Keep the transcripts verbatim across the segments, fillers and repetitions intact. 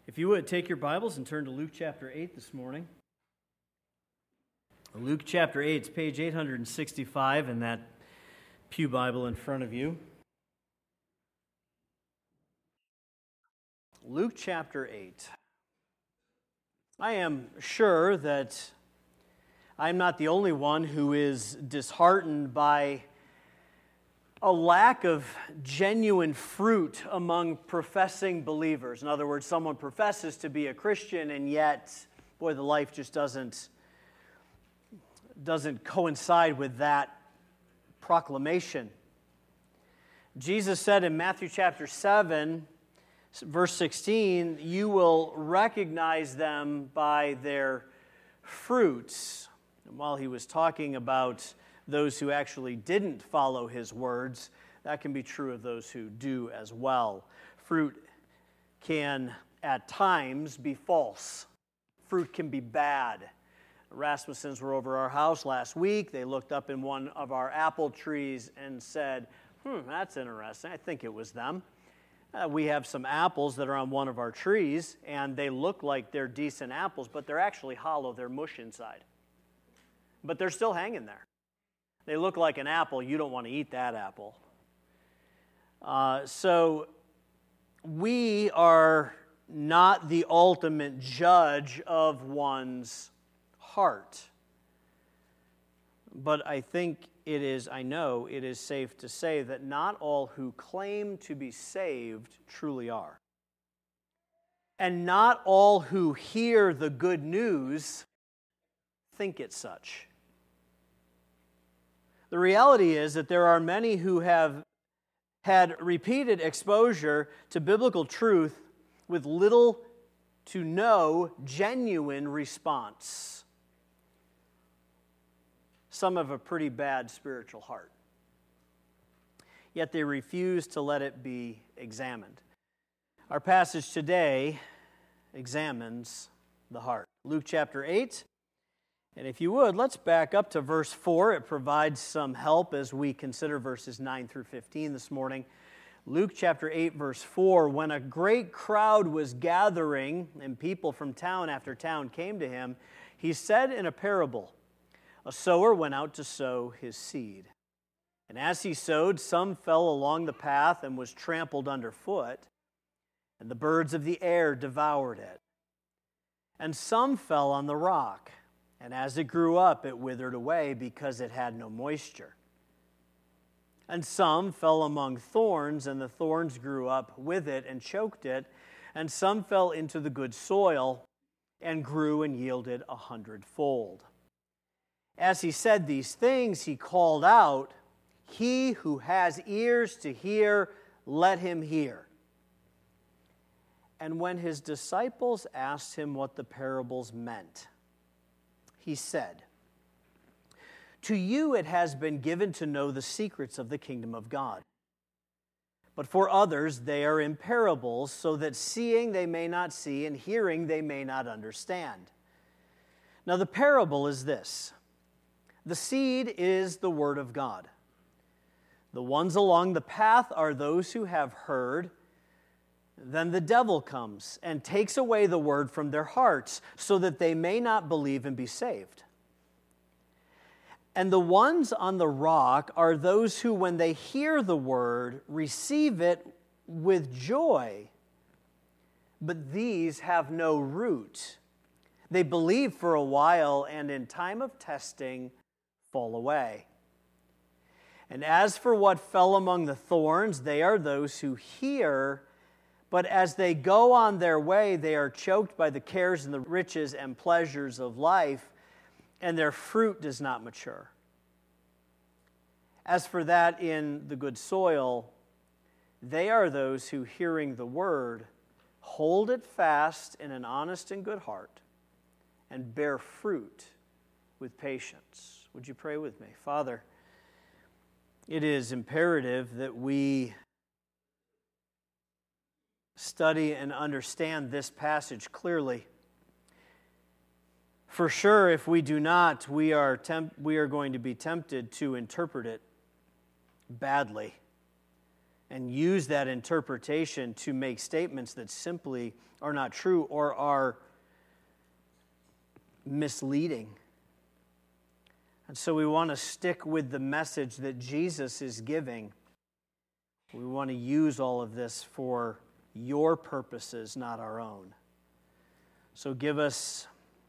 If you would, take your Bibles and turn to Luke chapter eight this morning. Luke chapter eight, it's page eight hundred sixty-five in that pew Bible in front of you. Luke chapter eight. I am sure that I'm not the only one who is disheartened by a lack of genuine fruit among professing believers. In other words, someone professes to be a Christian, and yet, boy, the life just doesn't, doesn't coincide with that proclamation. Jesus said in Matthew chapter seven, verse sixteen, you will recognize them by their fruits. And while he was talking about those who actually didn't follow his words, that can be true of those who do as well. Fruit can, at times, be false. Fruit can be bad. The Rasmussens were over our house last week. They looked up in one of our apple trees and said, hmm, that's interesting. I think it was them. Uh, we have some apples that are on one of our trees, and they look like they're decent apples, but they're actually hollow. They're mush inside. But they're still hanging there. They look like an apple. You don't want to eat that apple. Uh, so we are not the ultimate judge of one's heart. But I think it is, I know it is safe to say that not all who claim to be saved truly are. And not all who hear the good news think it such. The reality is that there are many who have had repeated exposure to biblical truth with little to no genuine response. Some have a pretty bad spiritual heart, yet they refuse to let it be examined. Our passage today examines the heart. Luke chapter eight. And if you would, let's back up to verse four. It provides some help as we consider verses nine through fifteen this morning. Luke chapter eight, verse four, when a great crowd was gathering and people from town after town came to him, he said in a parable, a sower went out to sow his seed. And as he sowed, some fell along the path and was trampled underfoot, and the birds of the air devoured it. And some fell on the rock, and as it grew up, it withered away because it had no moisture. And some fell among thorns, and the thorns grew up with it and choked it. And some fell into the good soil and grew and yielded a hundredfold. As he said these things, he called out, "He who has ears to hear, let him hear." And when his disciples asked him what the parables meant, he said, to you it has been given to know the secrets of the kingdom of God. But for others they are in parables, so that seeing they may not see, and hearing they may not understand. Now the parable is this. The seed is the word of God. The ones along the path are those who have heard. Then the devil comes and takes away the word from their hearts, so that they may not believe and be saved. And the ones on the rock are those who, when they hear the word, receive it with joy. But these have no root. They believe for a while, and in time of testing, fall away. And as for what fell among the thorns, they are those who hear, but as they go on their way, they are choked by the cares and the riches and pleasures of life, and their fruit does not mature. As for that in the good soil, they are those who, hearing the word, hold it fast in an honest and good heart, and bear fruit with patience. Would you pray with me? Father, it is imperative that we study and understand this passage clearly. For sure, if we do not, we are temp- we are going to be tempted to interpret it badly and use that interpretation to make statements that simply are not true or are misleading. And so we want to stick with the message that Jesus is giving. We want to use all of this for your purposes, not our own. So give us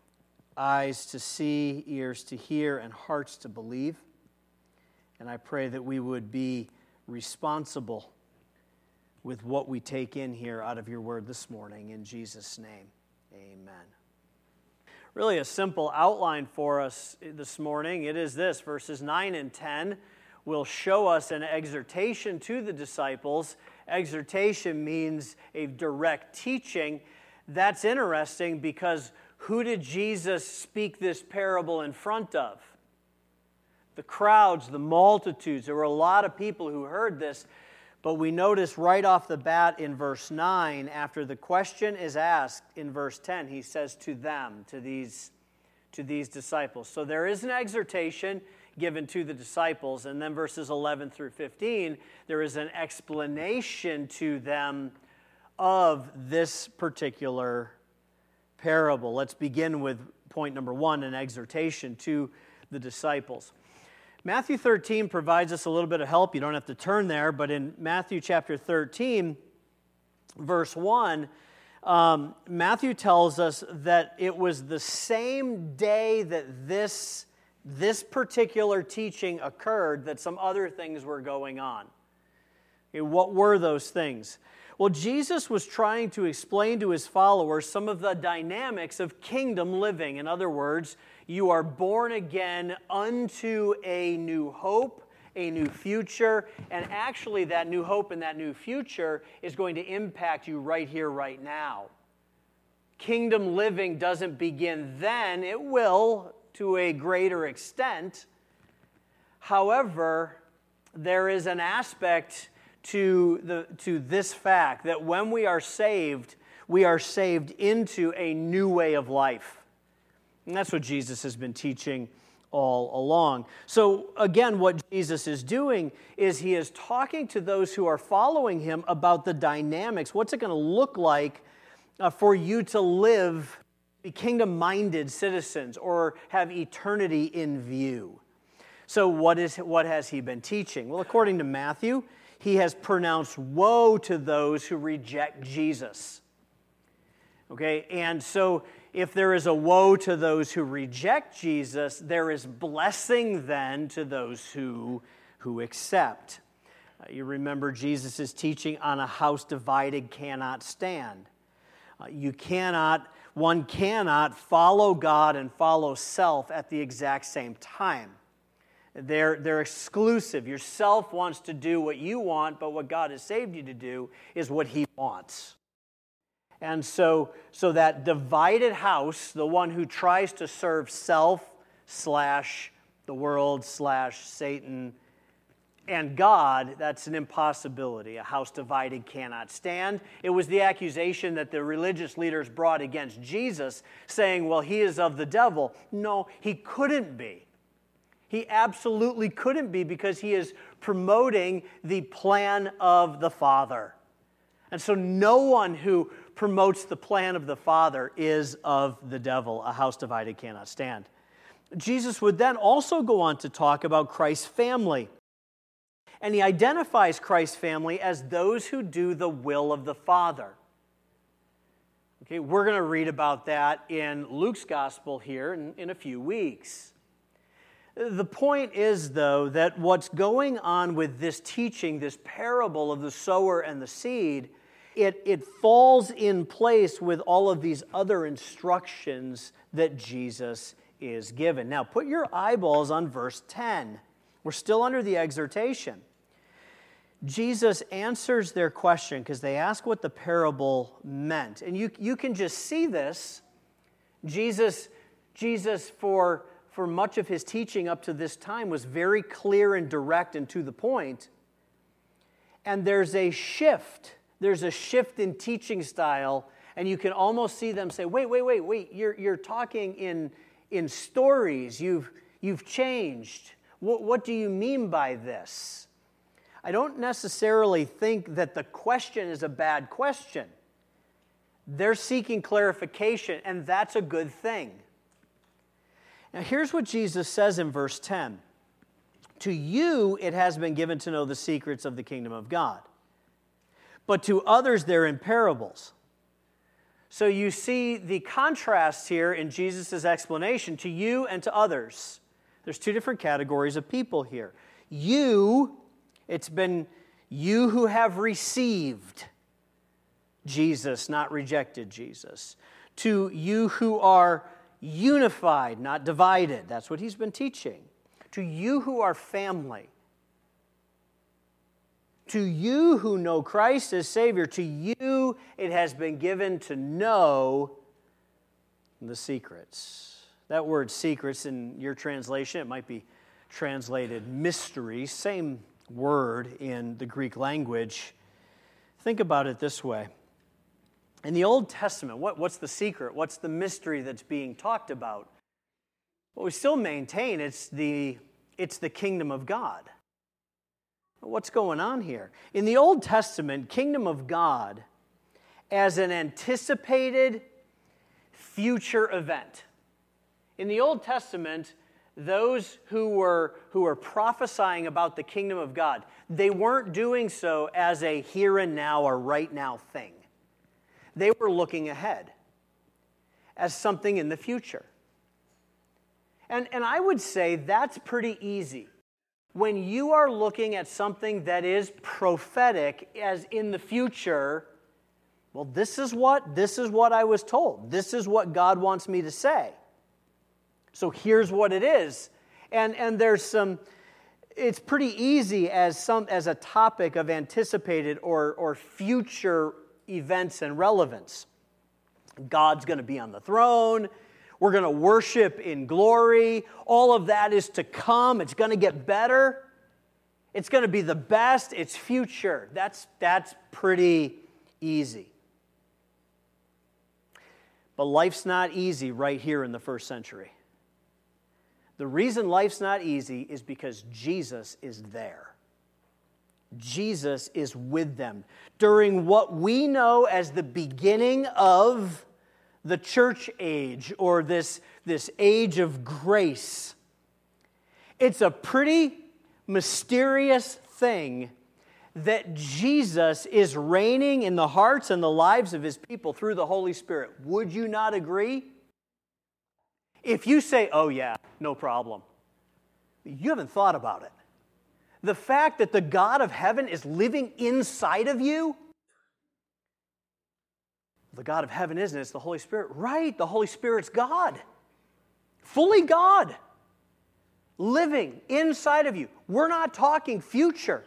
eyes to see, ears to hear, and hearts to believe. And I pray that we would be responsible with what we take in here out of your word this morning. In Jesus' name, amen. Really a simple outline for us this morning. It is this: verses nine and ten will show us an exhortation to the disciples. Exhortation means a direct teaching. That's interesting because who did Jesus speak this parable in front of? The crowds, the multitudes. There were a lot of people who heard this, but we notice right off the bat in verse nine, after the question is asked in verse ten, he says to them, to these, to these disciples. So there is an exhortation given to the disciples, and then verses eleven through fifteen, there is an explanation to them of this particular parable. Let's begin with point number one, an exhortation to the disciples. Matthew thirteen provides us a little bit of help. You don't have to turn there, but in Matthew chapter thirteen, verse one, um, Matthew tells us that it was the same day that this, this particular teaching occurred that some other things were going on. Okay, what were those things? Well, Jesus was trying to explain to his followers some of the dynamics of kingdom living. In other words, you are born again unto a new hope, a new future, and actually that new hope and that new future is going to impact you right here, right now. Kingdom living doesn't begin then. It will to a greater extent. However, there is an aspect to the to this fact that when we are saved, we are saved into a new way of life. And that's what Jesus has been teaching all along. So again, what Jesus is doing is he is talking to those who are following him about the dynamics. What's it going to look like uh, for you to live, be kingdom-minded citizens or have eternity in view? So what is what has he been teaching? Well, according to Matthew, he has pronounced woe to those who reject Jesus. Okay, and so if there is a woe to those who reject Jesus, there is blessing then to those who, who accept. Uh, you remember Jesus' teaching on a house divided cannot stand. Uh, you cannot, one cannot follow God and follow self at the exact same time. They're, they're exclusive. Yourself wants to do what you want, but what God has saved you to do is what he wants. And so, so that divided house, the one who tries to serve self slash the world slash Satan and God, that's an impossibility. A house divided cannot stand. It was the accusation that the religious leaders brought against Jesus, saying, well, he is of the devil. No, he couldn't be. He absolutely couldn't be because he is promoting the plan of the Father. And so no one who promotes the plan of the Father is of the devil. A house divided cannot stand. Jesus would then also go on to talk about Christ's family. And he identifies Christ's family as those who do the will of the Father. Okay, we're going to read about that in Luke's gospel here in, in a few weeks. The point is, though, that what's going on with this teaching, this parable of the sower and the seed, it, it falls in place with all of these other instructions that Jesus is given. Now, put your eyeballs on verse ten. We're still under the exhortation. Jesus answers their question because they ask what the parable meant. And you, you can just see this. Jesus, Jesus for... for much of his teaching up to this time was very clear and direct and to the point. And there's a shift. There's a shift in teaching style, and you can almost see them say, wait, wait, wait, wait, you're, you're talking in, in stories. You've, you've changed. What, what do you mean by this? I don't necessarily think that the question is a bad question. They're seeking clarification, and that's a good thing. Now, here's what Jesus says in verse ten. To you it has been given to know the secrets of the kingdom of God, but to others they're in parables. So you see the contrast here in Jesus' explanation, to you and to others. There's two different categories of people here. You, it's been you who have received Jesus, not rejected Jesus. To you who are unified, not divided. That's what he's been teaching. To you who are family. To you who know Christ as Savior, to you it has been given to know the secrets. That word secrets in your translation, it might be translated mystery, same word in the Greek language. Think about it this way. In the Old Testament, what, what's the secret? What's the mystery that's being talked about? Well, we still maintain it's the, it's the kingdom of God. What's going on here? In the Old Testament, kingdom of God as an anticipated future event. In the Old Testament, those who were, who were prophesying about the kingdom of God, they weren't doing so as a here and now or right now thing. They were looking ahead as something in the future. And, and I would say that's pretty easy. When you are looking at something that is prophetic as in the future, well, this is what, this is what I was told. This is what God wants me to say. So here's what it is. And, and there's some, it's pretty easy as some as a topic of anticipated or, or future events and relevance. God's going to be on the throne. We're going to worship in glory. All of that is to come. It's going to get better. It's going to be the best. It's future. That's, that's pretty easy. But life's not easy right here in the first century. The reason life's not easy is because Jesus is there. Jesus is with them during what we know as the beginning of the church age, or this, this age of grace. It's a pretty mysterious thing that Jesus is reigning in the hearts and the lives of his people through the Holy Spirit. Would you not agree? If you say, oh yeah, no problem, you haven't thought about it. The fact that the God of heaven is living inside of you, the God of heaven isn't, it's the Holy Spirit. Right, the Holy Spirit's God. Fully God. Living inside of you. We're not talking future.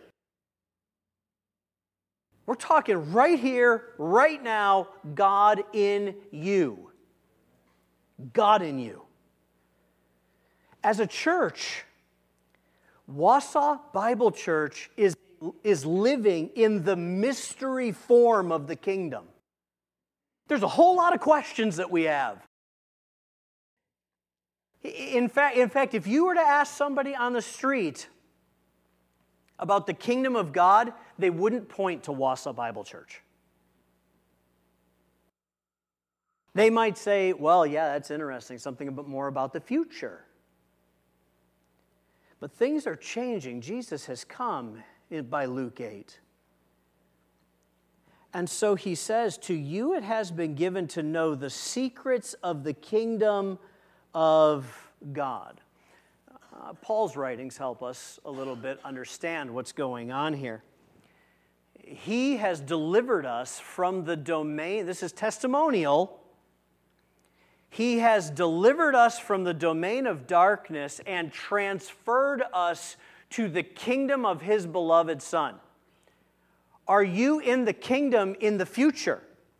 We're talking right here, right now, God in you. God in you. As a church, Wausau Bible Church is, is living in the mystery form of the kingdom. There's a whole lot of questions that we have. In fact, in fact, if you were to ask somebody on the street about the kingdom of God, they wouldn't point to Wausau Bible Church. They might say, well, yeah, that's interesting, something a bit more about the future. But things are changing. Jesus has come in, by Luke eight. And so he says, to you it has been given to know the secrets of the kingdom of God. Uh, Paul's writings help us a little bit understand what's going on here. He has delivered us from the domain, this is testimonial. He has delivered us from the domain of darkness and transferred us to the kingdom of his beloved Son. Are you in the kingdom in the future?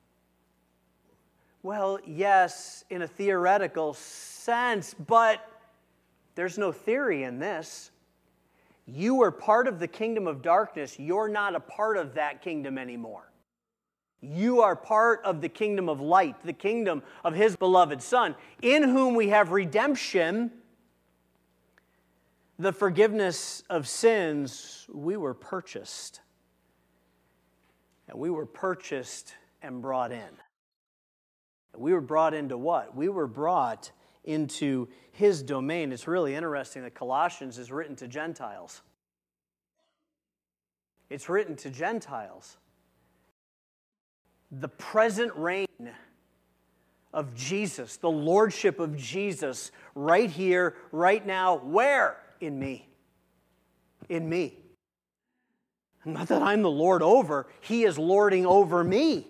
Well, yes, in a theoretical sense, but there's no theory in this. You are part of the kingdom of darkness. You're not a part of that kingdom anymore. You are part of the kingdom of light, the kingdom of his beloved Son, in whom we have redemption, the forgiveness of sins, we were purchased. And we were purchased and brought in. We were brought into what? We were brought into His domain. It's really interesting that Colossians is written to Gentiles. It's written to Gentiles. The present reign of Jesus, the lordship of Jesus, right here, right now, where? In me. In me. Not that I'm the Lord over, He is lording over me.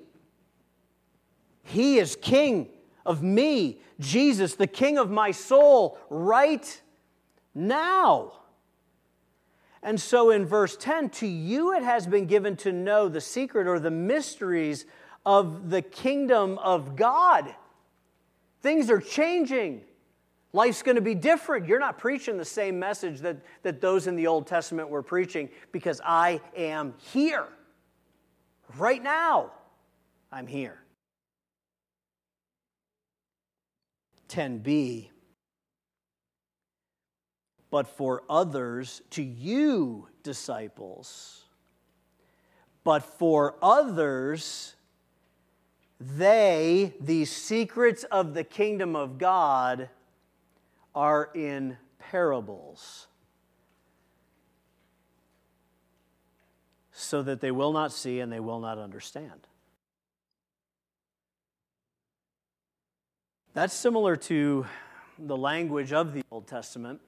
He is king of me, Jesus, the king of my soul, right now. And so in verse ten, to you it has been given to know the secret or the mysteries of the kingdom of God. Things are changing. Life's going to be different. You're not preaching the same message that, that those in the Old Testament were preaching because I am here. Right now, I'm here. ten b, but for others, to you, disciples, but for others, they, these secrets of the kingdom of God, are in parables, so that they will not see and they will not understand. That's similar to the language of the Old Testament.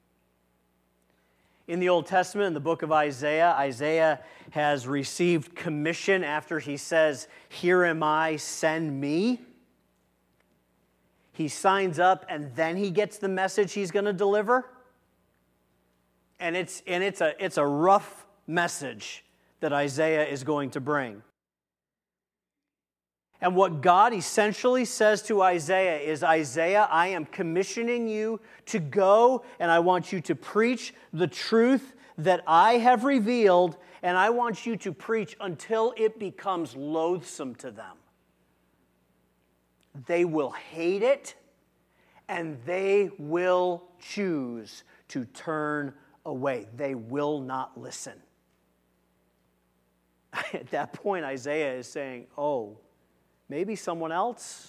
In the Old Testament, in the book of Isaiah, Isaiah has received commission after he says, "Here am I, send me." He signs up and then he gets the message he's going to deliver. And it's and it's a it's a rough message that Isaiah is going to bring. And what God essentially says to Isaiah is, Isaiah, I am commissioning you to go and I want you to preach the truth that I have revealed, and I want you to preach until it becomes loathsome to them. They will hate it, and they will choose to turn away. They will not listen. At that point, Isaiah is saying, oh, maybe someone else?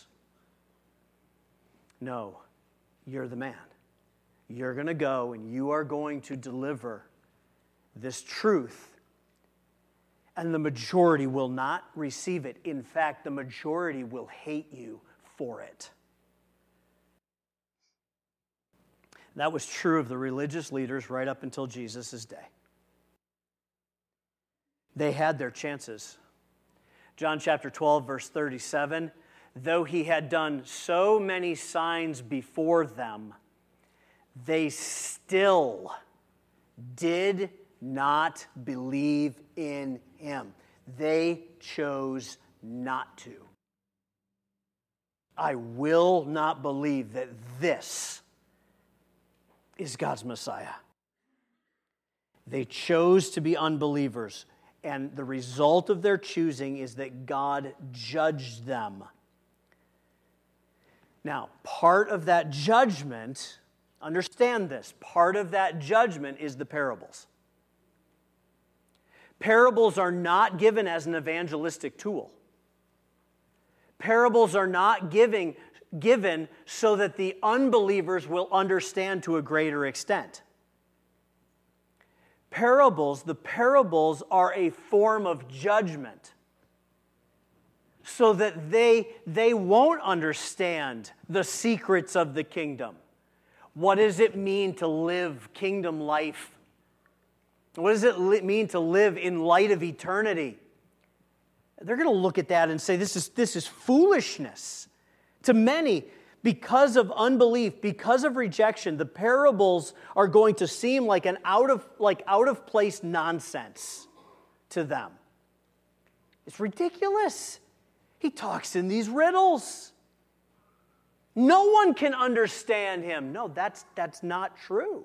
No, you're the man. You're going to go and you are going to deliver this truth. And the majority will not receive it. In fact, the majority will hate you for it. That was true of the religious leaders right up until Jesus' day. They had their chances. John chapter twelve, verse thirty-seven, though he had done so many signs before them, they still did not believe in him. They chose not to. I will not believe that this is God's Messiah. They chose to be unbelievers. And the result of their choosing is that God judged them. Now, part of that judgment, understand this, part of that judgment is the parables. Parables are not given as an evangelistic tool. Parables are not giving, given so that the unbelievers will understand to a greater extent. Parables, the parables are a form of judgment so that they, they won't understand the secrets of the kingdom. What does it mean to live kingdom life? What does it mean to live in light of eternity? They're going to look at that and say, this is, this is foolishness. To many, because of unbelief, because of rejection, the parables are going to seem like an out of, like out of place nonsense to them. It's ridiculous. He talks in these riddles. No one can understand him. No, that's, that's not true.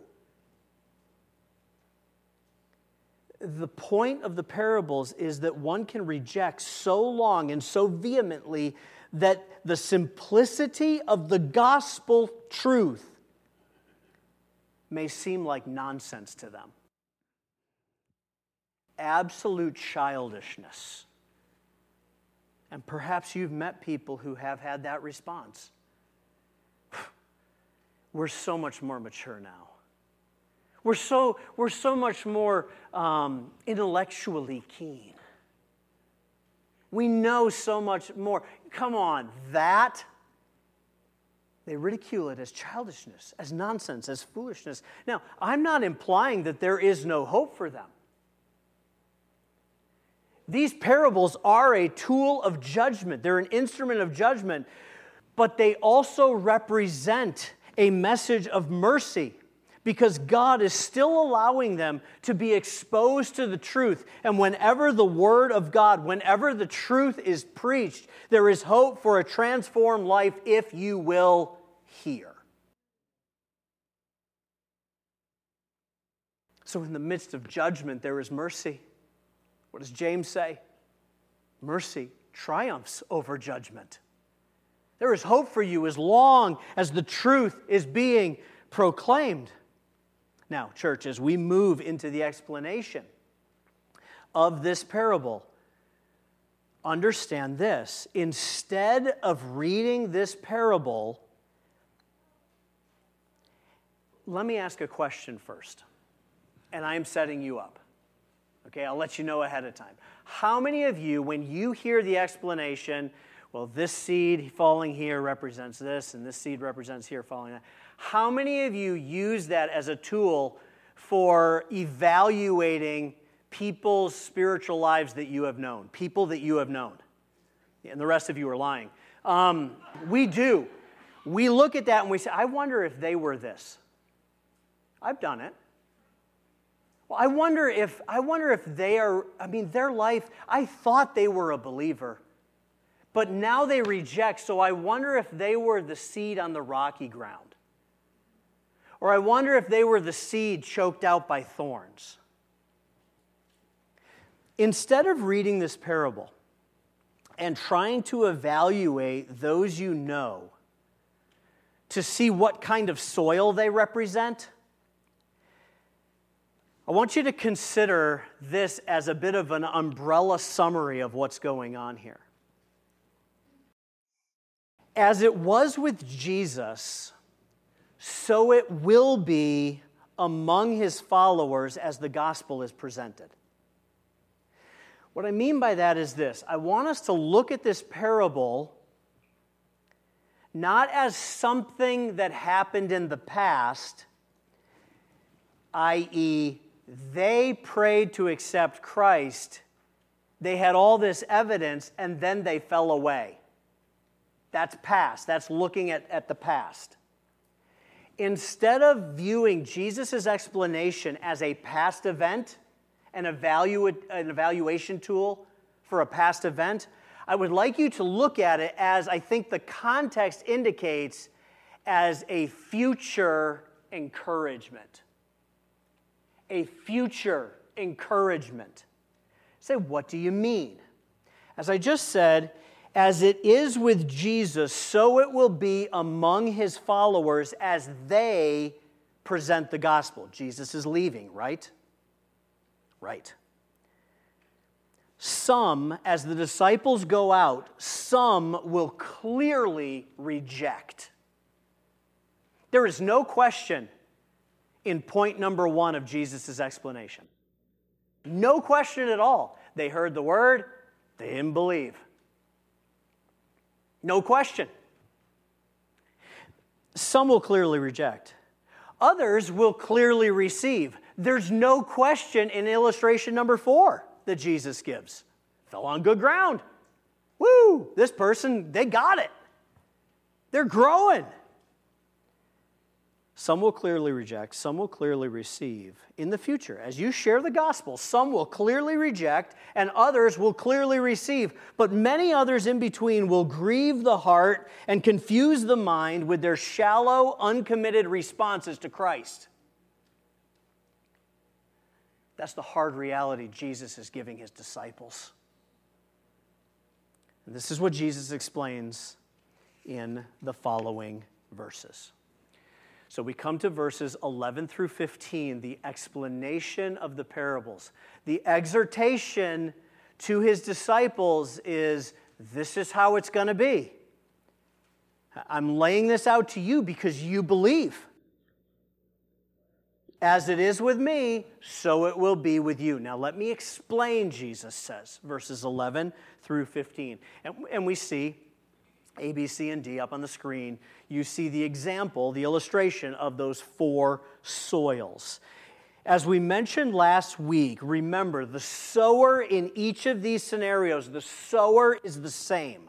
The point of the parables is that one can reject so long and so vehemently that the simplicity of the gospel truth may seem like nonsense to them. Absolute childishness. And perhaps you've met people who have had that response. We're so much more mature now. We're so, we're so much more um, intellectually keen. We know so much more. Come on, that, they ridicule it as childishness, as nonsense, as foolishness. Now, I'm not implying that there is no hope for them. These parables are a tool of judgment. They're an instrument of judgment, but they also represent a message of mercy because God is still allowing them to be exposed to the truth. And whenever the Word of God, whenever the truth is preached, there is hope for a transformed life if you will hear. So in the midst of judgment, there is mercy. What does James say? Mercy triumphs over judgment. There is hope for you as long as the truth is being proclaimed. Now, church, as we move into the explanation of this parable, understand this. Instead of reading this parable, let me ask a question first. And I am setting you up. Okay, I'll let you know ahead of time. How many of you, when you hear the explanation, well, this seed falling here represents this, and this seed represents here falling that, how many of you use that as a tool for evaluating people's spiritual lives that you have known, people that you have known? And the rest of you are lying. Um, we do. We look at that and we say, I wonder if they were this. I've done it. Well, I wonder if I wonder if they are, I mean, their life, I thought they were a believer, but now they reject, so I wonder if they were the seed on the rocky ground. Or I wonder if they were the seed choked out by thorns. Instead of reading this parable and trying to evaluate those you know to see what kind of soil they represent, I want you to consider this as a bit of an umbrella summary of what's going on here. As it was with Jesus, so it will be among his followers as the gospel is presented. What I mean by that is this. I want us to look at this parable not as something that happened in the past, that is, they prayed to accept Christ, they had all this evidence, and then they fell away. That's past. That's looking at, at the past. Instead of viewing Jesus' explanation as a past event, an, evalu- an evaluation tool for a past event, I would like you to look at it as I think the context indicates as a future encouragement. A future encouragement. Say, what do you mean? As I just said, as it is with Jesus, so it will be among his followers as they present the gospel. Jesus is leaving, right? Right. Some, as the disciples go out, some will clearly reject. There is no question in point number one of Jesus' explanation. No question at all. They heard the word, they didn't believe. No question. Some will clearly reject. Others will clearly receive. There's no question in illustration number four that Jesus gives. Fell on good ground. Woo! This person, they got it. They're growing. Some will clearly reject, some will clearly receive. In the future, as you share the gospel, some will clearly reject and others will clearly receive. But many others in between will grieve the heart and confuse the mind with their shallow, uncommitted responses to Christ. That's the hard reality Jesus is giving his disciples. And this is what Jesus explains in the following verses. So we come to verses eleven through fifteen, the explanation of the parables. The exhortation to his disciples is, this is how it's going to be. I'm laying this out to you because you believe. As it is with me, so it will be with you. Now let me explain, Jesus says, verses eleven through fifteen. And, and we see A, B, C, and D up on the screen. You see the example, the illustration of those four soils. As we mentioned last week, remember, the sower in each of these scenarios, the sower is the same.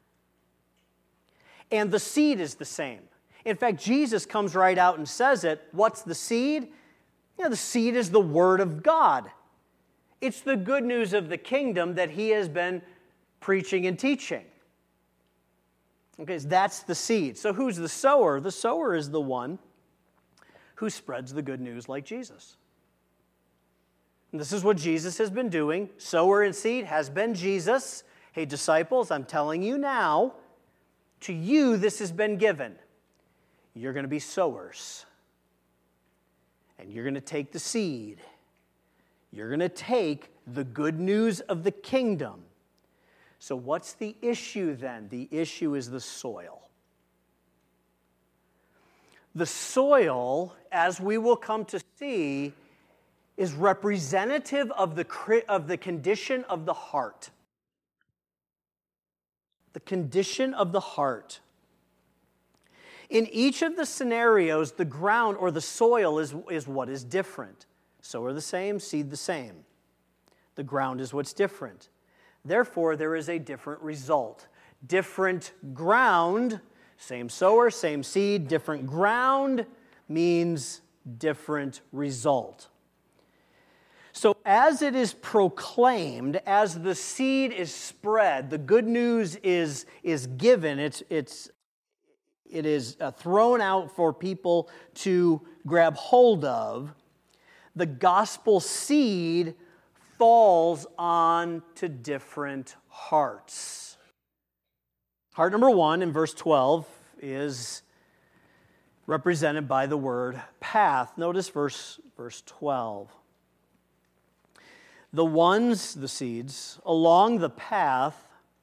And the seed is the same. In fact, Jesus comes right out and says it. What's the seed? You know, the seed is the Word of God. It's the good news of the kingdom that he has been preaching and teaching. Okay, so that's the seed. So who's the sower? The sower is the one who spreads the good news like Jesus. And this is what Jesus has been doing. Sower and seed has been Jesus. Hey, disciples, I'm telling you now, to you this has been given. You're going to be sowers. And you're going to take the seed. You're going to take the good news of the kingdom. So what's the issue then? The issue is the soil. The soil, as we will come to see, is representative of the, of the condition of the heart. The condition of the heart. In each of the scenarios, the ground or the soil is, is what is different. Sower the same, seed the same. The ground is what's different. Therefore, there is a different result. Different ground, same sower, same seed, different ground means different result. So as it is proclaimed, as the seed is spread, the good news is, is given, it's, it's, it is uh, thrown out for people to grab hold of, the gospel seed falls on to different hearts. Heart number one in verse twelve is represented by the word path. Notice verse, verse twelve. The ones, the seeds, along the path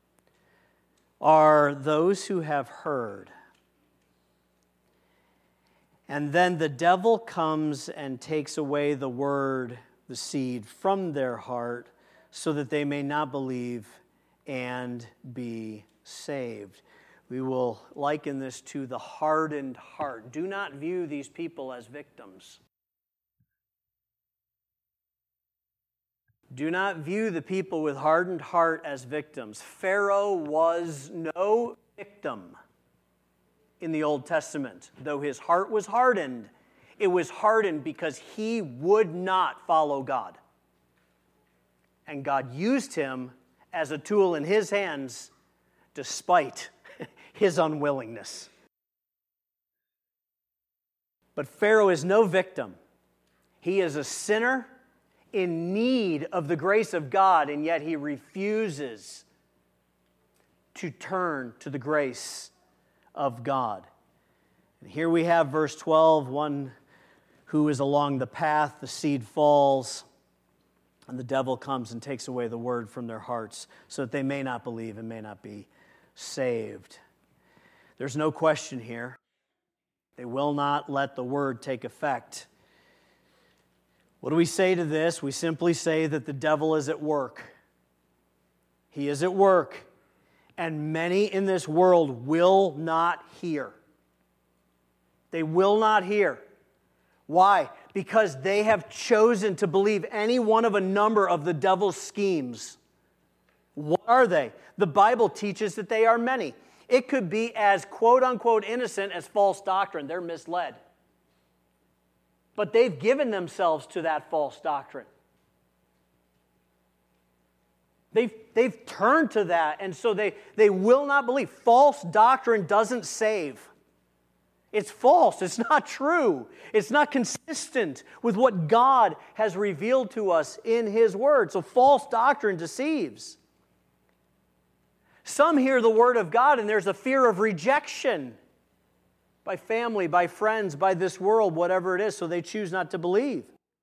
are those who have heard. And then the devil comes and takes away the word, the seed, from their heart so that they may not believe and be saved. We will liken this to the hardened heart. Do not view these people as victims. Do not view the people with hardened heart as victims. Pharaoh was no victim in the Old Testament. Though his heart was hardened, it was hardened because he would not follow God. And God used him as a tool in his hands despite his unwillingness. But Pharaoh is no victim. He is a sinner in need of the grace of God, and yet he refuses to turn to the grace of God. And here we have verse twelve, one who is along the path, the seed falls, and the devil comes and takes away the word from their hearts so that they may not believe and may not be saved. There's no question here. They will not let the word take effect. What do we say to this? We simply say that the devil is at work. He is at work. And many in this world will not hear. They will not hear. Why? Because they have chosen to believe any one of a number of the devil's schemes. What are they? The Bible teaches that they are many. It could be as quote-unquote innocent as false doctrine. They're misled. But they've given themselves to that false doctrine. They've, they've turned to that, and so they, they will not believe. False doctrine doesn't save. It's false. It's not true. It's not consistent with what God has revealed to us in His Word. So false doctrine deceives. Some hear the Word of God, and there's a fear of rejection. by family, by friends, by this world, whatever it is, so they choose not to believe.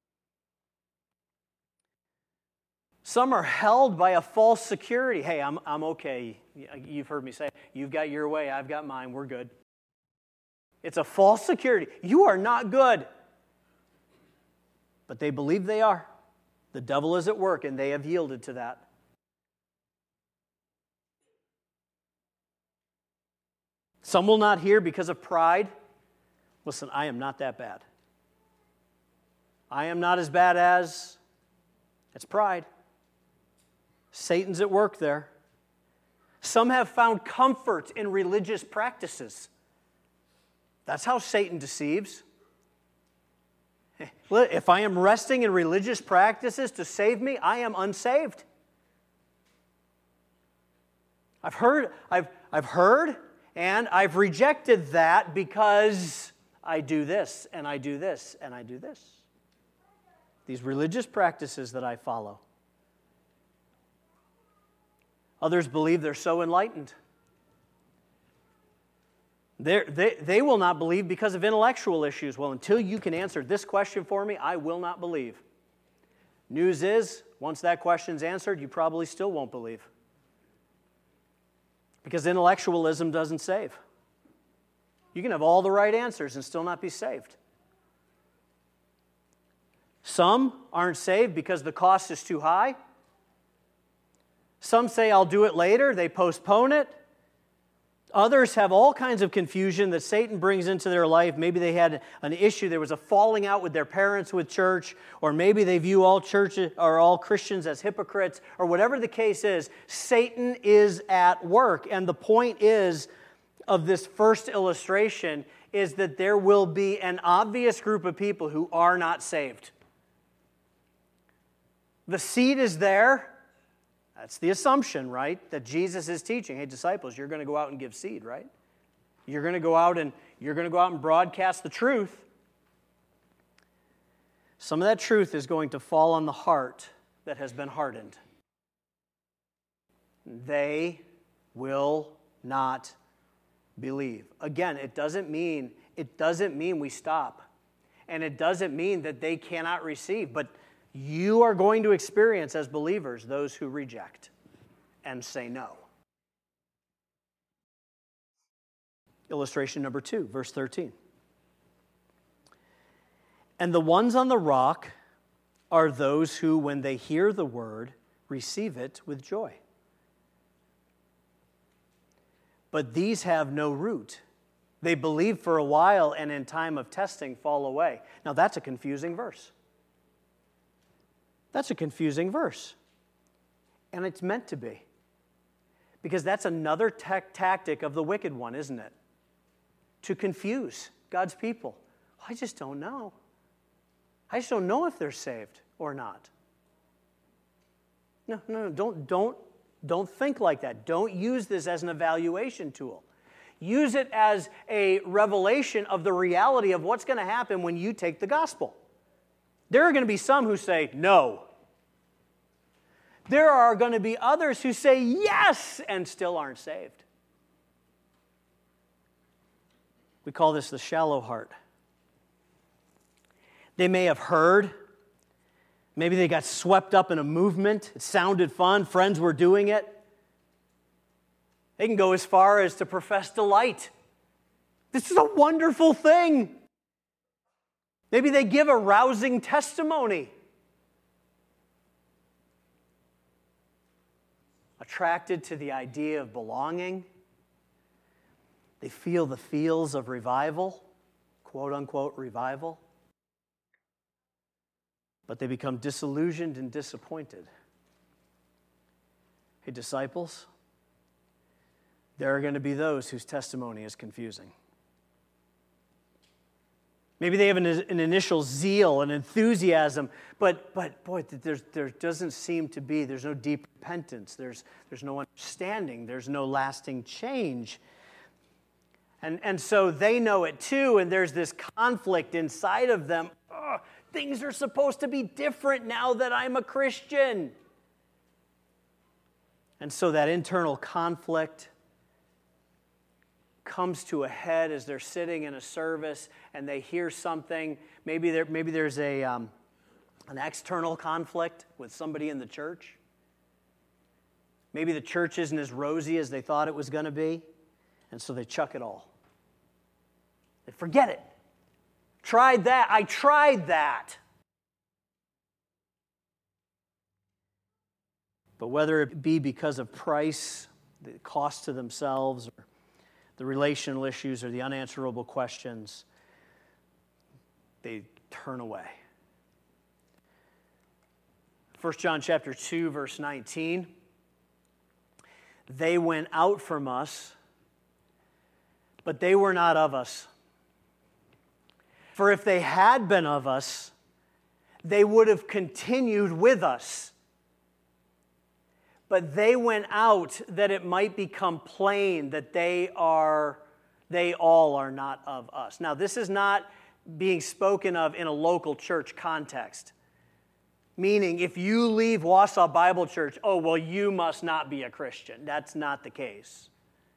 Some are held by a false security. Hey, I'm, I'm okay. You've heard me say, you've got your way, I've got mine, we're good. It's a false security. You are not good. But they believe they are. The devil is at work, and they have yielded to that. Some will not hear because of pride. Listen, I am not that bad. I am not as bad as... It's pride. Satan's at work there. Some have found comfort in religious practices. That's how Satan deceives. If I am resting in religious practices to save me, I am unsaved. I've heard, I've, I've heard, and I've rejected that because I do this, and I do this, and I do this. These religious practices that I follow. Others believe they're so enlightened. They're, they they will not believe because of intellectual issues. Well, until you can answer this question for me, I will not believe. News is, once that question's answered, you probably still won't believe. Because intellectualism doesn't save. You can have all the right answers and still not be saved. Some aren't saved because the cost is too high. Some say, I'll do it later. They postpone it. Others have all kinds of confusion that Satan brings into their life. Maybe they had an issue. There was a falling out with their parents with church, or maybe they view all churches or all Christians as hypocrites, or whatever the case is. Satan is at work. And the point is of this first illustration is that there will be an obvious group of people who are not saved. The seed is there. That's the assumption, right? That Jesus is teaching. Hey, disciples, you're going to go out and give seed, right? You're going to go out and you're going to go out and broadcast the truth. Some of that truth is going to fall on the heart that has been hardened. They will not believe. Again, it doesn't mean it doesn't mean we stop. And it doesn't mean that they cannot receive, but you are going to experience as believers those who reject and say no. Illustration number two, verse thirteen. And the ones on the rock are those who, when they hear the word, receive it with joy. But these have no root. They believe for a while and in time of testing fall away. Now that's a confusing verse. That's a confusing verse. And it's meant to be. Because that's another te- tactic of the wicked one, isn't it? To confuse God's people. I just don't know. I just don't know if they're saved or not. No, no, no, don't, don't, don't think like that. Don't use this as an evaluation tool. Use it as a revelation of the reality of what's going to happen when you take the gospel. There are going to be some who say no. There are going to be others who say yes and still aren't saved. We call this the shallow heart. They may have heard. Maybe they got swept up in a movement. It sounded fun. Friends were doing it. They can go as far as to profess delight. This is a wonderful thing. Maybe they give a rousing testimony. Attracted to the idea of belonging. They feel the feels of revival, quote unquote revival. But they become disillusioned and disappointed. Hey, disciples, there are going to be those whose testimony is confusing. Maybe they have an, an initial zeal, an enthusiasm, but but boy, there's, there doesn't seem to be, there's no deep repentance, there's, there's no understanding, there's no lasting change. And, and so they know it too, and there's this conflict inside of them. Oh, things are supposed to be different now that I'm a Christian. And so that internal conflict comes to a head as they're sitting in a service and they hear something. Maybe there, maybe there's a um, an external conflict with somebody in the church. Maybe the church isn't as rosy as they thought it was going to be, and so they chuck it all. They forget it. Tried that. I tried that. But whether it be because of price, the cost to themselves, or the relational issues, or the unanswerable questions, they turn away. First John chapter two, verse nineteen. They went out from us, but they were not of us. For if they had been of us, they would have continued with us. But they went out that it might become plain that they are, they all are not of us. Now, this is not being spoken of in a local church context. Meaning, if you leave Wausau Bible Church, oh, well, you must not be a Christian. That's not the case.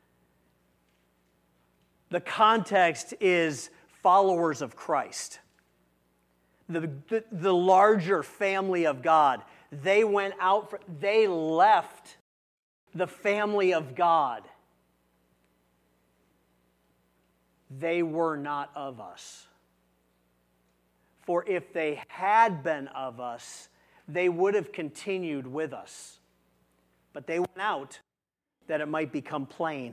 The context is followers of Christ. The, the, the larger family of God. They went out, for, they left the family of God. They were not of us. For if they had been of us, they would have continued with us. But they went out that it might become plain.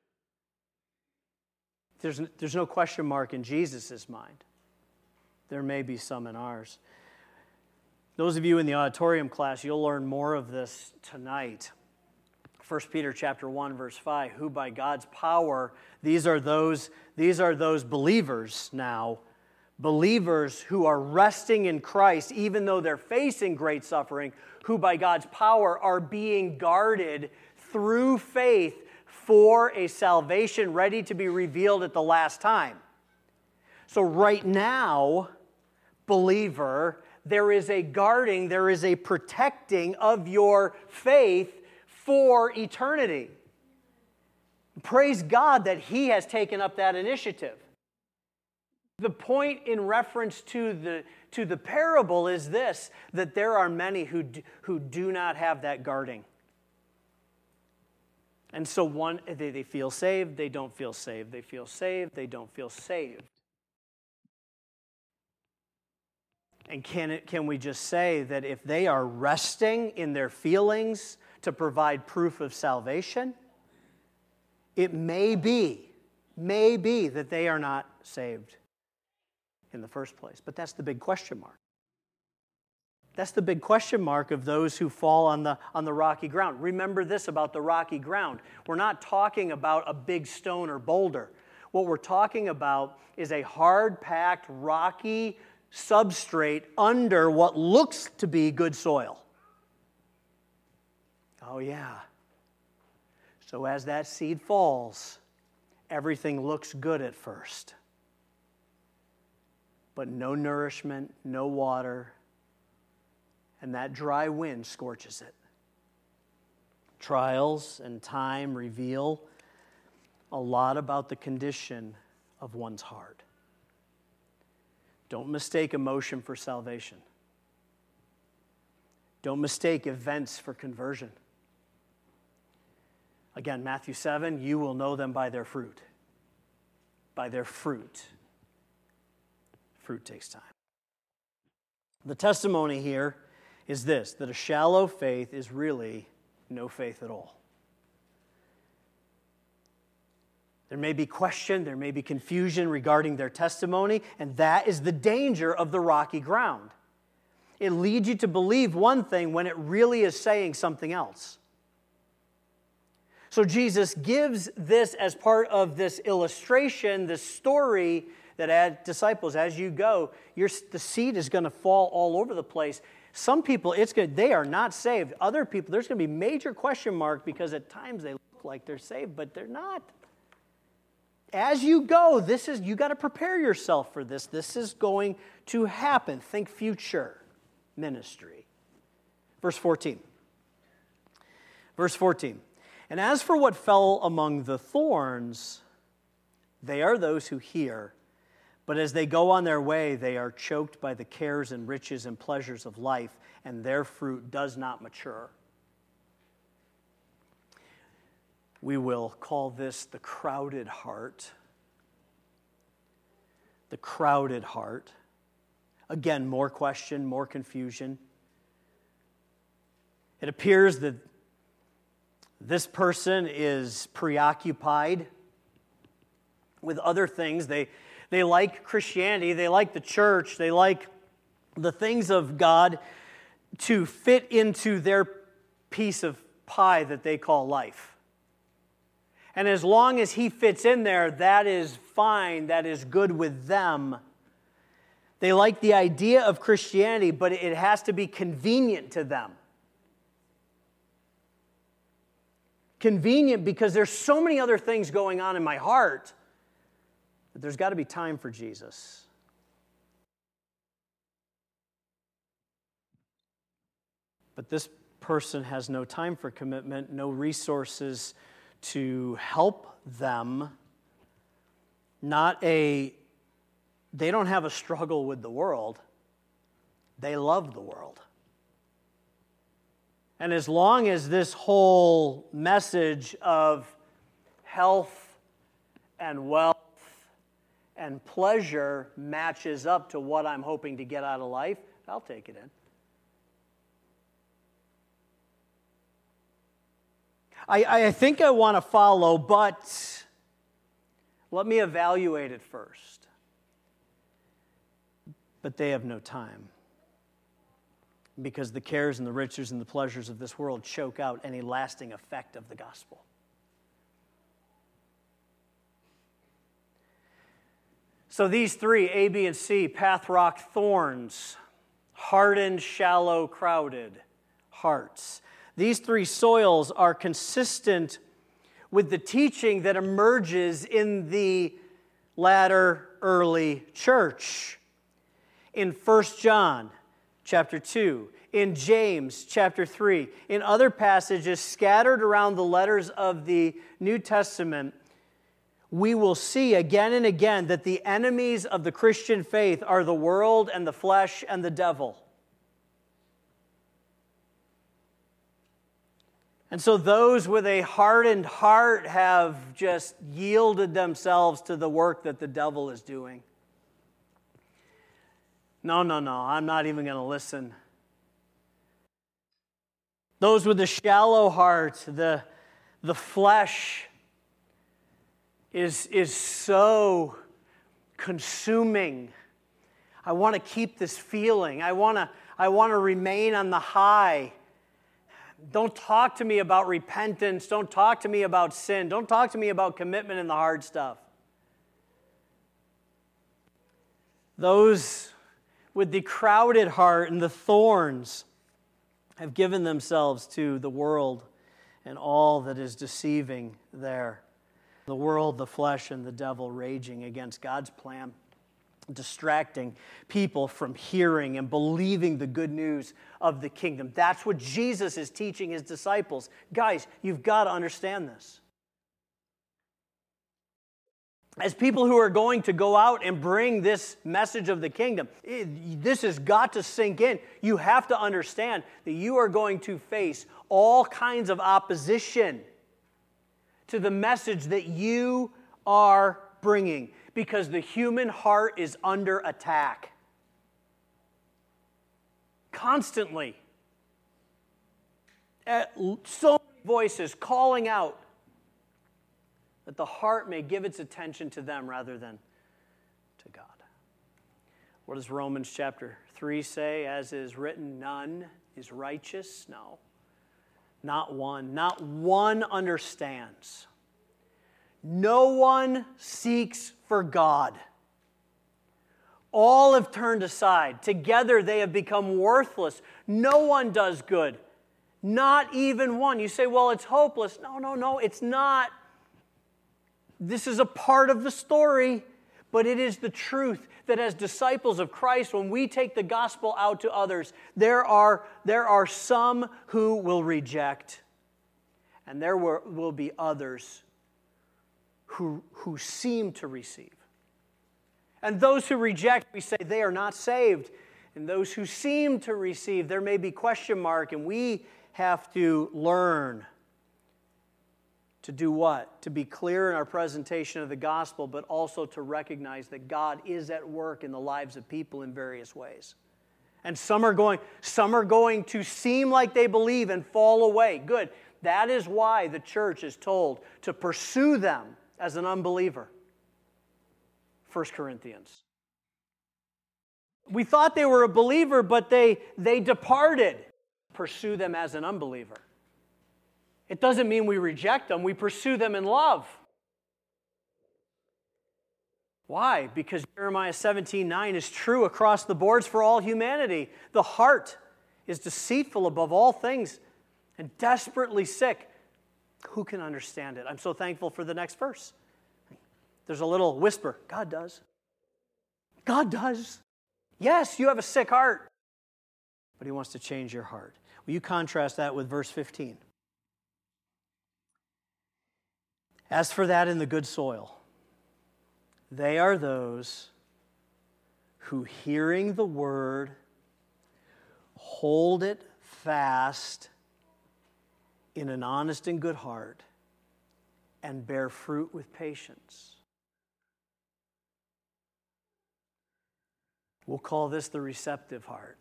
There's, there's no question mark in Jesus' mind. There may be some in ours. Those of you in the auditorium class, you'll learn more of this tonight. First Peter chapter one, verse five, who by God's power, these are those, these are those believers now, believers who are resting in Christ, even though they're facing great suffering, who by God's power are being guarded through faith for a salvation ready to be revealed at the last time. So right now, believer, there is a guarding, there is a protecting of your faith for eternity. Praise God that He has taken up that initiative. The point in reference to the, to the parable is this, that there are many who do, who do not have that guarding. And so one, they, they feel saved, they don't feel saved. They feel saved, they don't feel saved. And can, it, can we just say that if they are resting in their feelings to provide proof of salvation, it may be, may be that they are not saved in the first place. But that's the big question mark. That's the big question mark of those who fall on the, on the rocky ground. Remember this about the rocky ground. We're not talking about a big stone or boulder. What we're talking about is a hard-packed, rocky substrate under what looks to be good soil. Oh, yeah. So as that seed falls, everything looks good at first. But no nourishment, no water, and that dry wind scorches it. Trials and time reveal a lot about the condition of one's heart. Don't mistake emotion for salvation. Don't mistake events for conversion. Again, Matthew seven, you will know them by their fruit. By their fruit. Fruit takes time. The testimony here is this, that a shallow faith is really no faith at all. There may be question, there may be confusion regarding their testimony, and that is the danger of the rocky ground. It leads you to believe one thing when it really is saying something else. So Jesus gives this as part of this illustration, this story, that as disciples, as you go, your, the seed is going to fall all over the place. Some people, it's good, they are not saved. Other people, there's going to be major question mark because at times they look like they're saved, but they're not. As you go, this is you got to prepare yourself for this. This is going to happen. Think future ministry. Verse fourteen. Verse fourteen. And as for what fell among the thorns, They are those who hear, but as they go on their way, they are choked by the cares and riches and pleasures of life, and their fruit does not mature. We will call this the crowded heart. The crowded heart. Again, more question, more confusion. It appears that this person is preoccupied with other things. They, they like Christianity, they like the church, they like the things of God to fit into their piece of pie that they call life. And as long as he fits in there, that is fine, that is good with them. They like the idea of Christianity, but it has to be convenient to them. Convenient because there's so many other things going on in my heart that there's got to be time for Jesus. But this person has no time for commitment, no resources to help them. Not a, they don't have a struggle with the world. They love the world. And as long as this whole message of health and wealth and pleasure matches up to what I'm hoping to get out of life, I'll take it in. I, I think I want to follow, but let me evaluate it first. But they have no time, because the cares and the riches and the pleasures of this world choke out any lasting effect of the gospel. So these three, A, B, and C, path, rock, thorns, hardened, shallow, crowded hearts. These three soils are consistent with the teaching that emerges in the latter early church. In First John chapter two, in James chapter three, in other passages scattered around the letters of the New Testament, we will see again and again that the enemies of the Christian faith are the world and the flesh and the devil. And so those with a hardened heart have just yielded themselves to the work that the devil is doing. No, no, no, I'm not even going to listen. Those with the shallow heart, the, the flesh is, is so consuming. I want to keep this feeling. I want to, I want to remain on the high. Don't talk to me about repentance. Don't talk to me about sin. Don't talk to me about commitment and the hard stuff. Those with the crowded heart and the thorns have given themselves to the world and all that is deceiving there. The world, the flesh, and the devil raging against God's plan, distracting people from hearing and believing the good news of the kingdom. That's what Jesus is teaching his disciples. Guys, you've got to understand this. As people who are going to go out and bring this message of the kingdom, it, this has got to sink in. You have to understand that you are going to face all kinds of opposition to the message that you are bringing, because the human heart is under attack. Constantly. At so many voices calling out that the heart may give its attention to them rather than to God. What does Romans chapter three say? As is written, none is righteous. No, not one. Not one understands. No one seeks for God. All have turned aside. Together they have become worthless. No one does good. Not even one. You say, well, it's hopeless. No, no, no, it's not. This is a part of the story, but it is the truth that as disciples of Christ, when we take the gospel out to others, there are, there are some who will reject, and there will be others who, who seem to receive. And those who reject, we say they are not saved. And those who seem to receive, there may be question mark, and we have to learn to do what? To be clear in our presentation of the gospel, but also to recognize that God is at work in the lives of people in various ways. And some are going, some are going to seem like they believe and fall away. Good. That is why the church is told to pursue them as an unbeliever. First Corinthians. We thought they were a believer, but they, they departed. Pursue them as an unbeliever. It doesn't mean we reject them. We pursue them in love. Why? Because Jeremiah seventeen nine is true across the boards for all humanity. The heart is deceitful above all things and desperately sick. Who can understand it? I'm so thankful for the next verse. There's a little whisper. God does. God does. Yes, you have a sick heart, but He wants to change your heart. Will you contrast that with verse fifteen? As for that in the good soil, they are those who, hearing the word, hold it fast in an honest and good heart and bear fruit with patience. We'll call this the receptive heart.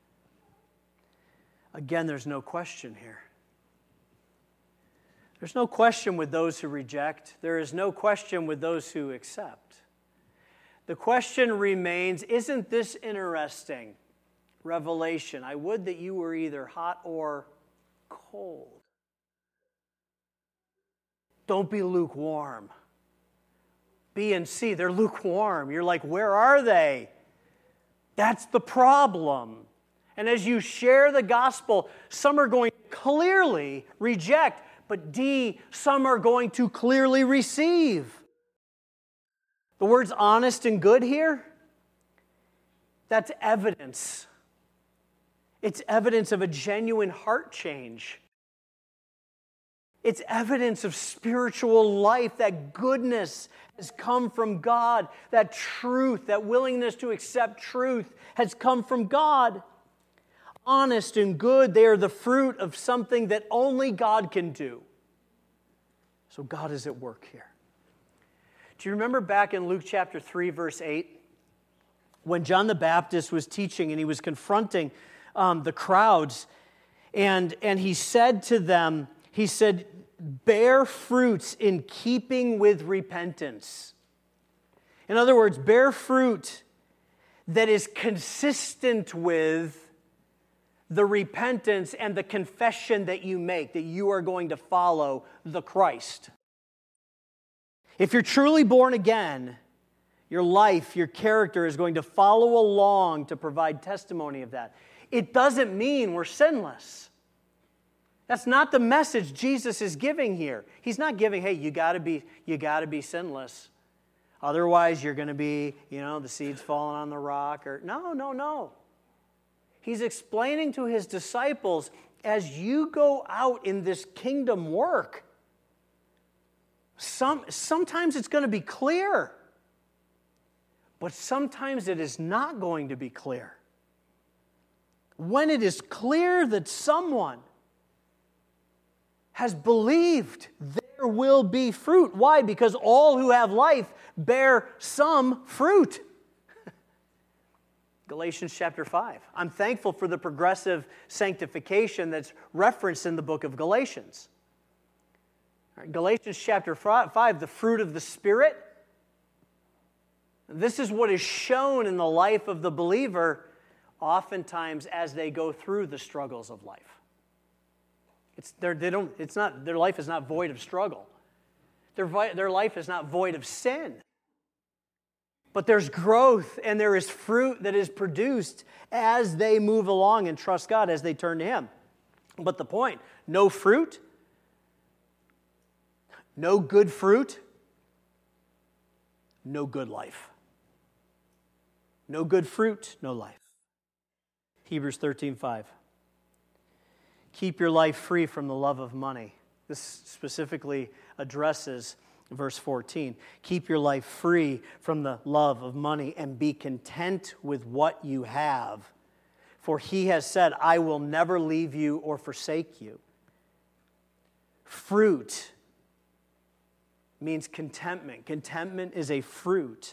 Again, there's no question here. There's no question with those who reject. There is no question with those who accept. The question remains, isn't this interesting? Revelation, I would that you were either hot or cold. Don't be lukewarm. B and C, they're lukewarm. You're like, where are they? That's the problem. And as you share the gospel, some are going to clearly reject, but D, some are going to clearly receive. The words honest and good here, that's evidence. It's evidence of a genuine heart change. It's evidence of spiritual life. That goodness has come from God. That truth, that willingness to accept truth has come from God. Honest and good, they are the fruit of something that only God can do. So God is at work here. Do you remember back in Luke chapter three, verse eight, when John the Baptist was teaching and he was confronting um, the crowds, and, and he said to them, he said, bear fruits in keeping with repentance. In other words, bear fruit that is consistent with the repentance and the confession that you make, that you are going to follow the Christ. If you're truly born again, your life, your character is going to follow along to provide testimony of that. It doesn't mean we're sinless. That's not the message Jesus is giving here. He's not giving, hey, you gotta be, you gotta be sinless. Otherwise, you're going to be, you know, the seeds falling on the rock. Or no, no, no. He's explaining to his disciples, as you go out in this kingdom work, some, sometimes it's going to be clear, but sometimes it is not going to be clear. When it is clear that someone has believed, there will be fruit. Why? Because all who have life bear some fruit. Galatians chapter five. I'm thankful for the progressive sanctification that's referenced in the book of Galatians. All right, Galatians chapter five, the fruit of the Spirit. This is what is shown in the life of the believer oftentimes as they go through the struggles of life. It's, they don't, it's not, their life is not void of struggle. Their, their life is not void of sin. But there's growth and there is fruit that is produced as they move along and trust God, as they turn to Him. But the point, no fruit, no good fruit, no good life. No good fruit, no life. Hebrews thirteen five. Keep your life free from the love of money. This specifically addresses Verse fourteen, keep your life free from the love of money and be content with what you have. For he has said, I will never leave you or forsake you. Fruit means contentment. Contentment is a fruit.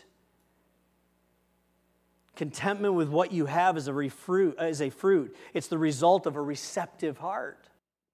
Contentment with what you have is a, refruit, is a fruit. It's the result of a receptive heart.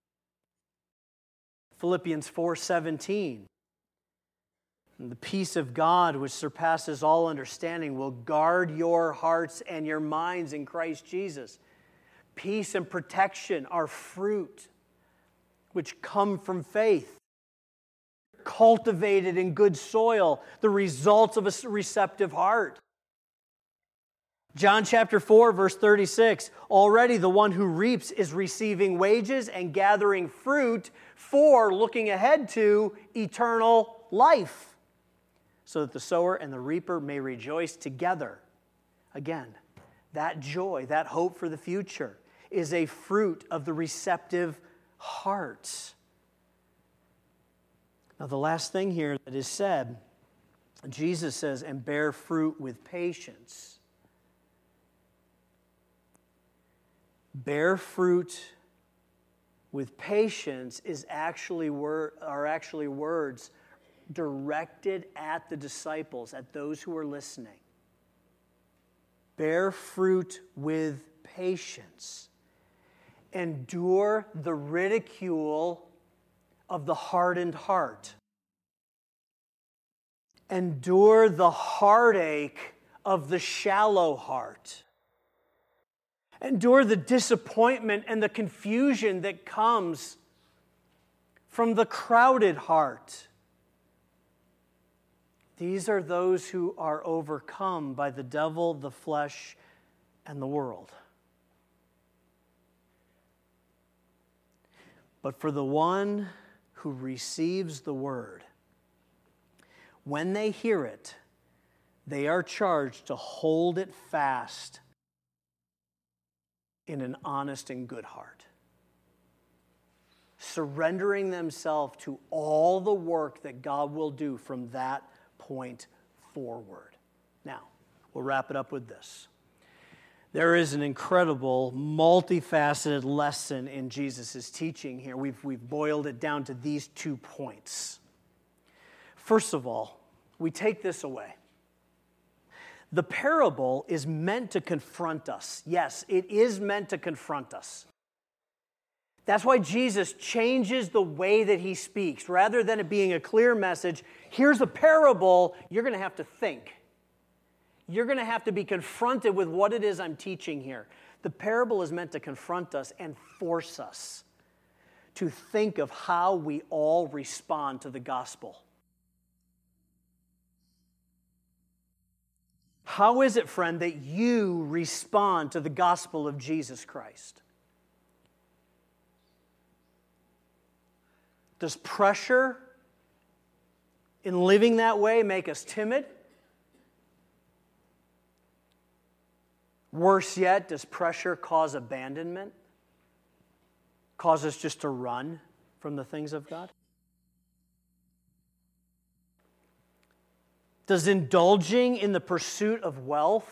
Philippians four seventeen. And the peace of God, which surpasses all understanding, will guard your hearts and your minds in Christ Jesus. Peace and protection are fruit which come from faith. Cultivated in good soil, the results of a receptive heart. John chapter four, verse thirty-six, already the one who reaps is receiving wages and gathering fruit for looking ahead to eternal life, so that the sower and the reaper may rejoice together. Again, that joy, that hope for the future is a fruit of the receptive heart. Now, the last thing here that is said, Jesus says, and bear fruit with patience. Bear fruit with patience is actually wor- are actually words directed at the disciples, at those who are listening. Bear fruit with patience. Endure the ridicule of the hardened heart. Endure the heartache of the shallow heart. Endure the disappointment and the confusion that comes from the crowded heart. These are those who are overcome by the devil, the flesh, and the world. But for the one who receives the word, when they hear it, they are charged to hold it fast in an honest and good heart, surrendering themselves to all the work that God will do from that point forward. Now, we'll wrap it up with this. There is an incredible, multifaceted lesson in Jesus' teaching here. We've, we've boiled it down to these two points. First of all, we take this away. The parable is meant to confront us. Yes, it is meant to confront us. That's why Jesus changes the way that he speaks. Rather than it being a clear message, here's a parable, you're going to have to think. You're going to have to be confronted with what it is I'm teaching here. The parable is meant to confront us and force us to think of how we all respond to the gospel. How is it, friend, that you respond to the gospel of Jesus Christ? Does pressure in living that way make us timid? Worse yet, does pressure cause abandonment? Cause us just to run from the things of God? Does indulging in the pursuit of wealth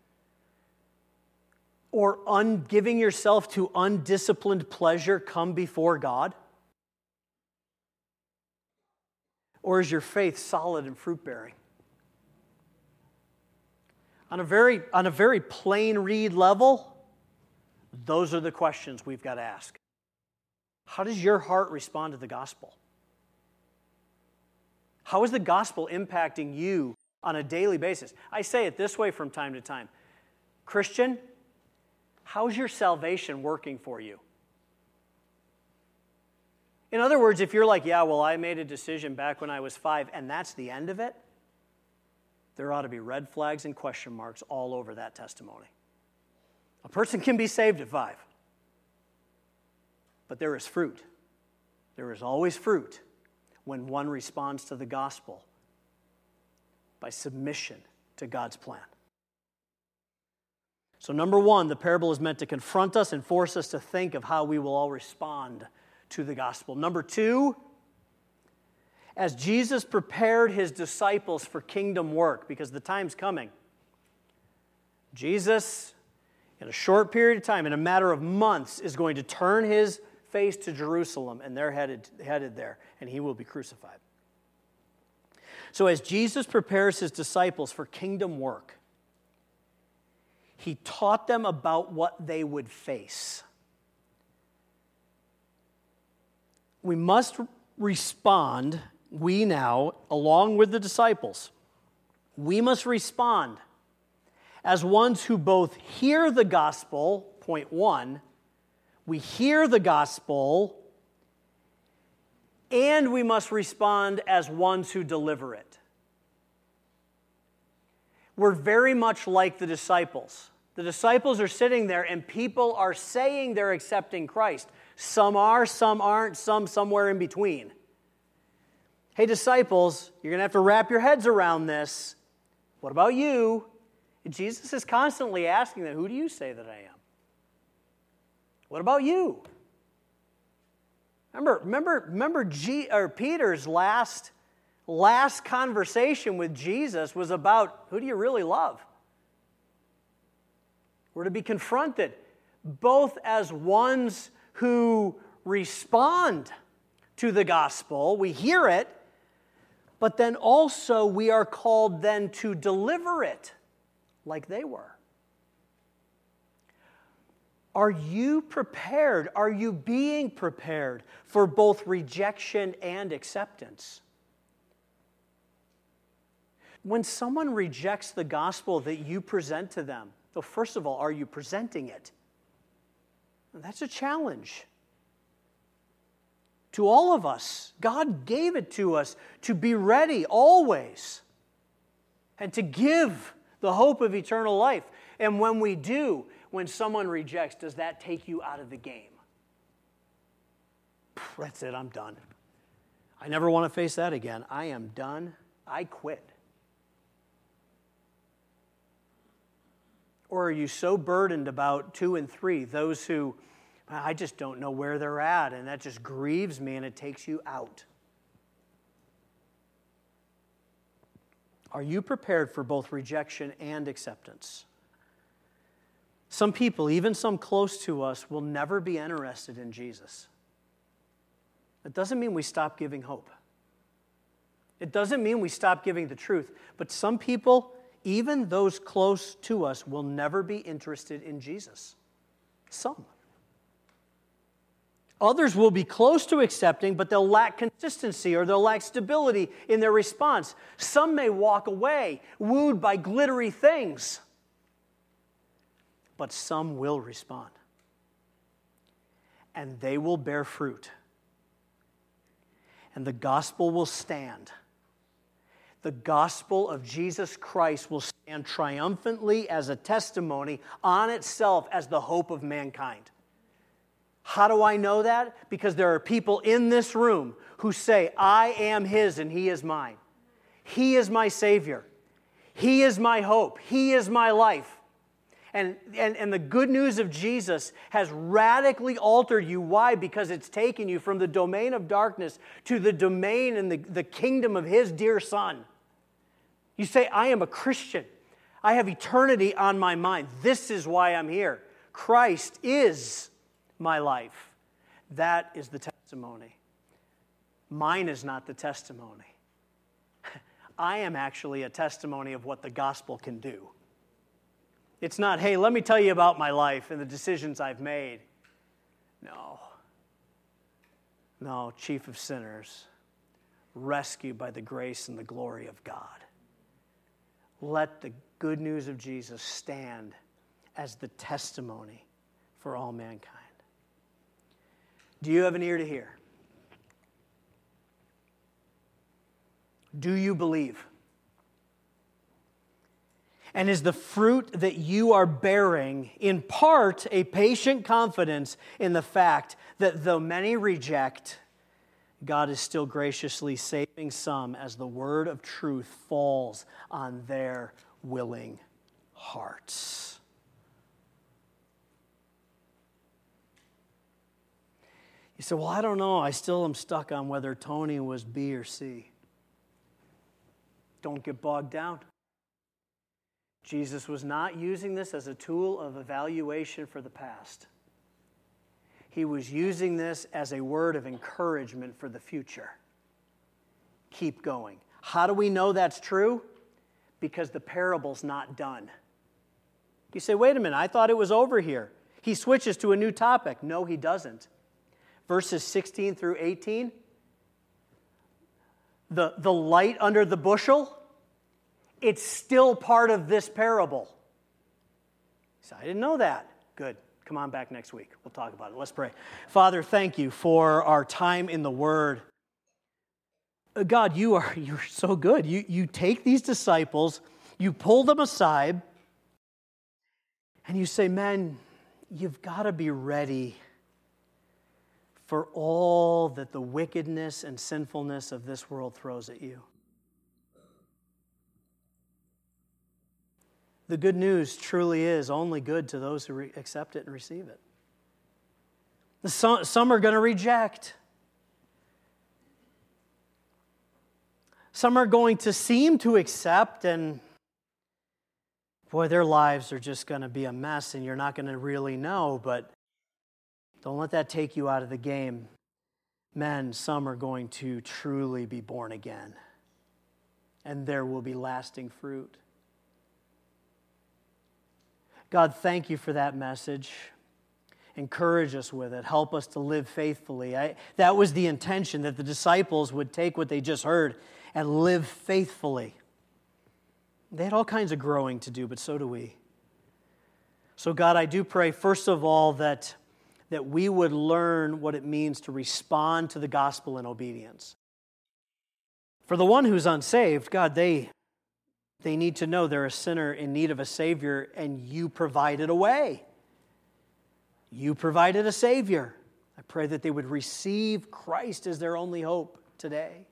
or un- giving yourself to undisciplined pleasure come before God? Or is your faith solid and fruit-bearing? On a very, on a very plain read level, those are the questions we've got to ask. How does your heart respond to the gospel? How is the gospel impacting you on a daily basis? I say it this way from time to time. Christian, how's your salvation working for you? In other words, if you're like, yeah, well, I made a decision back when I was five, and that's the end of it, there ought to be red flags and question marks all over that testimony. A person can be saved at five, but there is fruit. There is always fruit when one responds to the gospel by submission to God's plan. So number one, the parable is meant to confront us and force us to think of how we will all respond to the gospel. Number two, as Jesus prepared his disciples for kingdom work, because the time's coming, Jesus, in a short period of time, in a matter of months, is going to turn his face to Jerusalem, and they're headed, headed there, and he will be crucified. So as Jesus prepares his disciples for kingdom work, he taught them about what they would face. We must respond, we now, along with the disciples, we must respond as ones who both hear the gospel, point one, we hear the gospel, and we must respond as ones who deliver it. We're very much like the disciples. The disciples are sitting there and people are saying they're accepting Christ. Some are, some aren't, some somewhere in between. Hey, disciples, you're going to have to wrap your heads around this. What about you? And Jesus is constantly asking them, who do you say that I am? What about you? Remember, remember, remember G, or Peter's last, last conversation with Jesus was about, who do you really love? We're to be confronted, both as ones who respond to the gospel, we hear it, but then also we are called then to deliver it like they were. Are you prepared? Are you being prepared for both rejection and acceptance? When someone rejects the gospel that you present to them, so first of all, are you presenting it? That's a challenge to all of us. God gave it to us to be ready always and to give the hope of eternal life. And when we do, when someone rejects, does that take you out of the game? That's it, I'm done. I never want to face that again. I am done. I quit. Or are you so burdened about two and three, those who, I just don't know where they're at, and that just grieves me and it takes you out? Are you prepared for both rejection and acceptance? Some people, even some close to us, will never be interested in Jesus. It doesn't mean we stop giving hope. It doesn't mean we stop giving the truth. But some people, even those close to us, will never be interested in Jesus. Some. Others will be close to accepting, but they'll lack consistency or they'll lack stability in their response. Some may walk away, wooed by glittery things. But some will respond. And they will bear fruit. And the gospel will stand. The gospel of Jesus Christ will stand triumphantly as a testimony on itself as the hope of mankind. How do I know that? Because there are people in this room who say, I am His and He is mine. He is my Savior. He is my hope. He is my life. And, and, and the good news of Jesus has radically altered you. Why? Because it's taken you from the domain of darkness to the domain and the, the kingdom of His dear Son. You say, I am a Christian. I have eternity on my mind. This is why I'm here. Christ is my life. That is the testimony. Mine is not the testimony. I am actually a testimony of what the gospel can do. It's not, hey, let me tell you about my life and the decisions I've made. No. No, chief of sinners, rescued by the grace and the glory of God. Let the good news of Jesus stand as the testimony for all mankind. Do you have an ear to hear? Do you believe? And is the fruit that you are bearing in part a patient confidence in the fact that though many reject, God is still graciously saving some as the word of truth falls on their willing hearts? You say, well, I don't know. I still am stuck on whether Tony was B or C. Don't get bogged down. Jesus was not using this as a tool of evaluation for the past. He was using this as a word of encouragement for the future. Keep going. How do we know that's true? Because the parable's not done. You say, wait a minute, I thought it was over here. He switches to a new topic. No, he doesn't. Verses sixteen through eighteen, the, the light under the bushel, it's still part of this parable. So I didn't know that. Good. Come on back next week. We'll talk about it. Let's pray. Father, thank you for our time in the Word. God, you are you're so good. You, you take these disciples, you pull them aside, and you say, men, you've got to be ready for all that the wickedness and sinfulness of this world throws at you. The good news truly is only good to those who re- accept it and receive it. The some, some are going to reject. Some are going to seem to accept, and boy, their lives are just going to be a mess, and you're not going to really know, but don't let that take you out of the game. Men, some are going to truly be born again, and there will be lasting fruit. God, thank you for that message. Encourage us with it. Help us to live faithfully. I, that was the intention, that the disciples would take what they just heard and live faithfully. They had all kinds of growing to do, but so do we. So God, I do pray, first of all, that, that we would learn what it means to respond to the gospel in obedience. For the one who's unsaved, God, they, they need to know they're a sinner in need of a Savior, and you provided a way. You provided a Savior. I pray that they would receive Christ as their only hope today.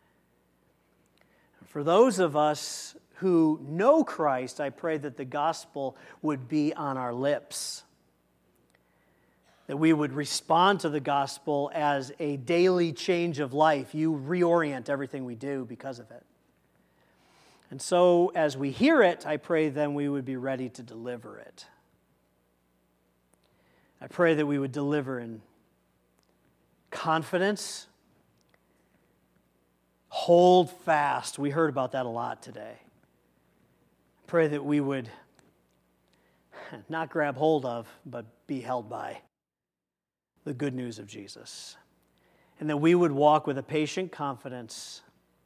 For those of us who know Christ, I pray that the gospel would be on our lips, that we would respond to the gospel as a daily change of life. You reorient everything we do because of it. And so as we hear it, I pray then we would be ready to deliver it. I pray that we would deliver in confidence. Hold fast. We heard about that a lot today. Pray that we would not grab hold of, but be held by the good news of Jesus. And that we would walk with a patient confidence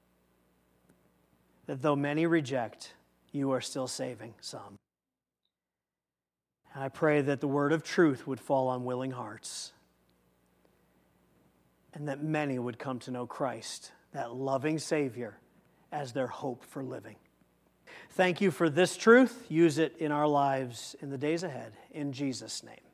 that though many reject, you are still saving some. And I pray that the word of truth would fall on willing hearts, and that many would come to know Christ, that loving Savior, as their hope for living. Thank you for this truth. Use it in our lives in the days ahead. In Jesus' name.